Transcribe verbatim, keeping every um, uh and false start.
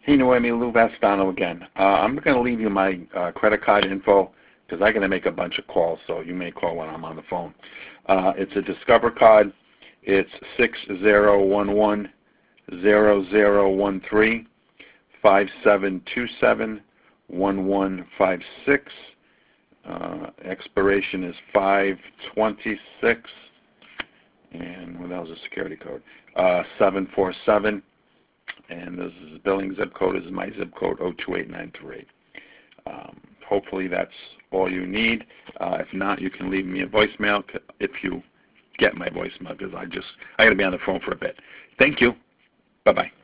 Hey, Noemi, Lou Vastano again. Uh, I'm going to leave you my uh, credit card info because I'm going to make a bunch of calls, so you may call when I'm on the phone. Uh, it's a Discover card. It's six zero one one zero zero one three five seven two seven one one five six. Uh, expiration is five twenty-six. And what else is the security code? Uh, seven four seven. And this is the billing zip code is my zip code oh two eight nine three. Um, hopefully that's all you need. Uh, if not, you can leave me a voicemail if you get my voicemail because I just I got to be on the phone for a bit. Thank you. Bye bye.